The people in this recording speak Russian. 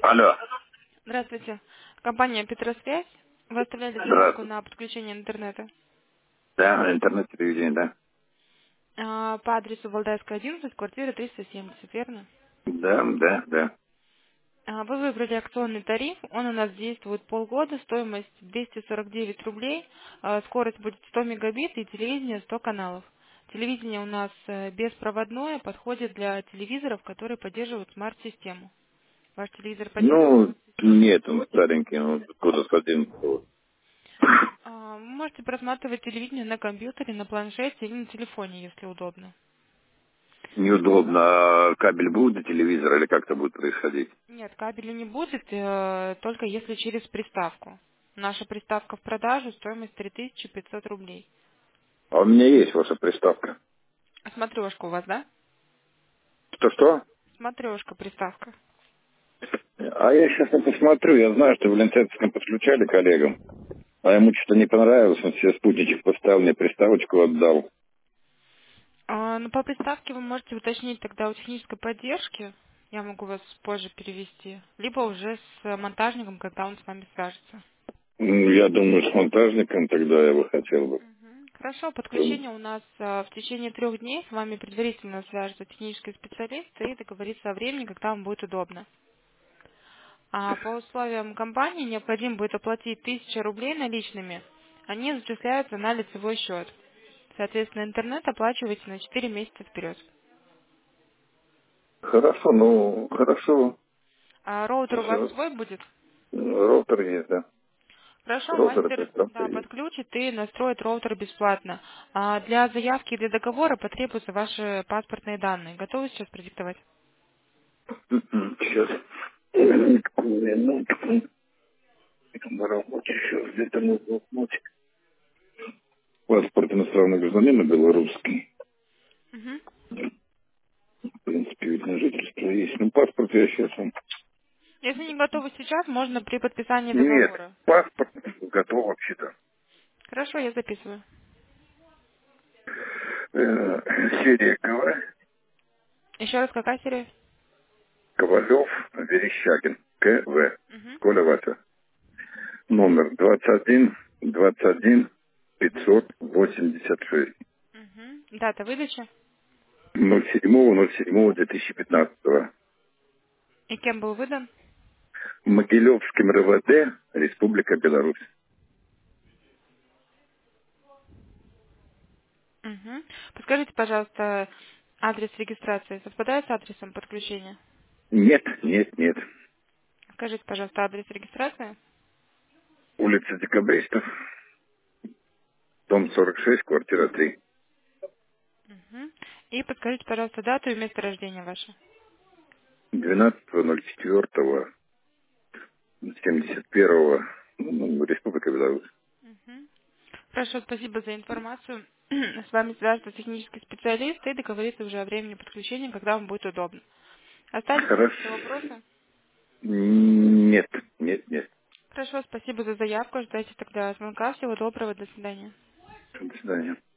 Алло. Здравствуйте. Компания «Петросвязь». Вы оставляли заявку Здравствуйте. на подключение интернета Да, интернет-телевидение, да. по адресу Валдайская, 11, квартира 370, верно? Да, да, да. Вы выбрали акционный тариф, он у нас действует полгода, стоимость 249 рублей, скорость будет 100 мегабит и телевидение 100 каналов. Телевидение у нас беспроводное, подходит для телевизоров, которые поддерживают смарт-систему. Ваш телевизор поддерживает Ну, смарт-систему? нет, он старенький, он года с 11. Вы можете просматривать телевидение на компьютере, на планшете или на телефоне, если удобно. Неудобно. А кабель будет до телевизора или как это будет происходить? Нет, кабеля не будет, только если через приставку. Наша приставка в продаже, стоимость 3500 рублей. А у меня есть ваша приставка. Смотрешка у вас, да? Что-что? Смотрешка, приставка. А я сейчас посмотрю. Я знаю, что в Ленцерском подключали коллегам. А ему что-то не понравилось. Он себе спутничек поставил, мне приставочку отдал. Ну, по приставке вы можете уточнить тогда у технической поддержки. Я могу вас позже перевести. Либо уже с монтажником, когда он с вами свяжется. Я думаю, с монтажником тогда я бы хотел бы. Хорошо, подключение у нас в течение 3 дней. С вами предварительно свяжется технический специалист и договорится о времени, когда вам будет удобно. А по условиям компании необходимо будет оплатить 1000 рублей наличными. Они зачисляются на лицевой счет. Соответственно, интернет оплачиваете на 4 месяца вперед. Хорошо, ну, хорошо. А роутер у вас Все. свой будет? Роутер есть, да. Хорошо, Роутер и мастер, приставка да, есть. подключит и настроит роутер бесплатно. А для заявки и для договора потребуются ваши паспортные данные. Готовы сейчас продиктовать? Сейчас. Минутку. На работе сейчас где-то нужно блокнотик. Паспорт иностранного гражданина белорусский. Мгм. В принципе, вид на жительство есть. Ну, паспорт я сейчас вам... Если не готовы сейчас, можно при подписании Нет, договора. паспорт готов вообще-то. Хорошо, я записываю. Серия КВ, Еще раз, какая серия? Ковалев, Верещагин, КВ, Мгм. Коля Вася. Номер 21 586. Мгм. Дата выдачи. 07.07.2015. И кем был выдан? Могилевским РВД, Республика Беларусь. Мгм. Подскажите, пожалуйста, адрес регистрации совпадает с адресом подключения? Нет, нет, нет. Скажите, пожалуйста, адрес регистрации. Улица Декабристов, дом 46, квартира 3. Мгм. И подскажите, пожалуйста, дату и место рождения ваше. 12.04.71. Республика Беларусь. Мгм. Хорошо, спасибо за информацию. С вами свяжется технический специалист и договорится уже о времени подключения, когда вам будет удобно. Остались Хорошо. какие-то вопросы? Нет, нет, нет. Хорошо, спасибо за заявку. Ждайте тогда звонка. Всего доброго. До свидания. До свидания.